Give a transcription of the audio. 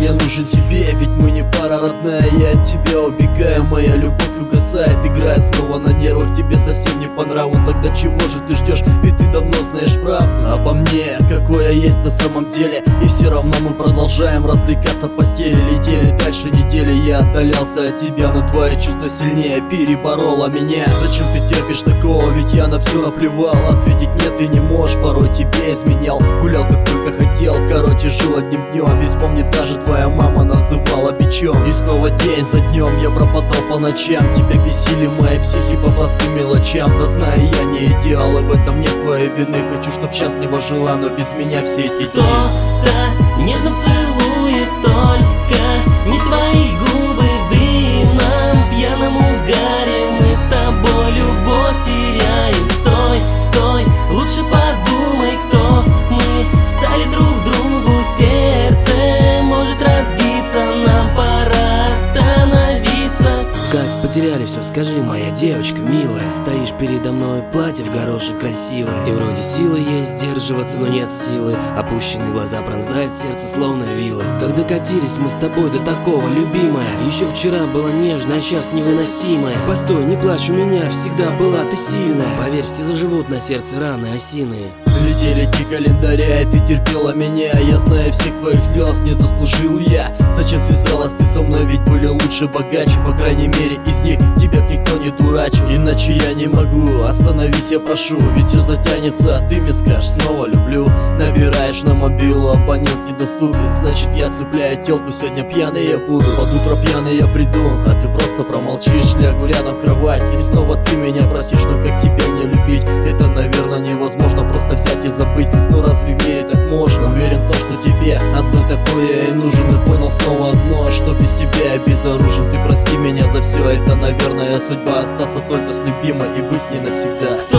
я нужен тебе, ведь мы не пара родная. Я от тебя убегаю, моя любовь угасает, играя снова на нервах. Тебе совсем не по нраву, тогда чего же ты ждешь? Ведь ты давно знаешь правду обо мне, какой я есть на самом деле. И все равно мы продолжаем развлекаться в постели. Летели дальше недели, я отдалялся от тебя, но твои чувства сильнее переборола меня. Зачем ты терпишь такого, ведь я на все наплевал. Ответить нет ты не можешь, порой тебе изменял. Гулял как только хотел, короче жил одним днем. Ведь помни, даже твоя мама называла бичом. И снова день за днем я пропадал по ночам. Тебя бесили мои психи по простым мелочам. Да знаю, я не идеал, и в этом нет твоей вины. Хочу, чтоб счастливо жила, но без меня все эти дни. Кто-то нежно целует, только не твои губы в дымном пьяном угаре. Мы с тобой любовь теряем. Стой, стой, лучше подумай, кто мы стали друг другу. Сердце может разбиться, нам пора остановиться. Как потеряли все, скажи, моя девочка милая. Стоишь передо мной, платье в горошек красивое. И вроде силы есть сдерживаться, но нет силы. Опущенные глаза пронзают сердце словно вилы. Как докатились мы с тобой до такого, любимая? Еще вчера было нежно, а сейчас невыносимая. Постой, не плачь, у меня всегда была ты сильная. Поверь, все заживут на сердце раны осиные. Летели дни календаря, и ты терпела меня. Я знаю, всех твоих слез не заслужил я. Зачем связалась ты со мной, ведь были лучше, богаче. По крайней мере из них тебя б никто не дурачил. Иначе я не могу, остановись, я прошу. Ведь все затянется, ты мне скажешь снова люблю. Набираешь на мобилу, абонент недоступен. Значит я цепляю телку, сегодня пьяный я буду. Под утро пьяный я приду, а ты просто промолчишь. Лягу рядом в кровать, и снова ты меня простишь. Но как тебя не любить, это наверное невозможно. Просто взять и забыть, но разве в мире так можно? Уверен в том, что тебе одной такой я и нужен. И понял снова одно, что без тебя я безоружен. Ты прости меня за все, это наверное судьба. Остаться только с любимой и быть с ней навсегда.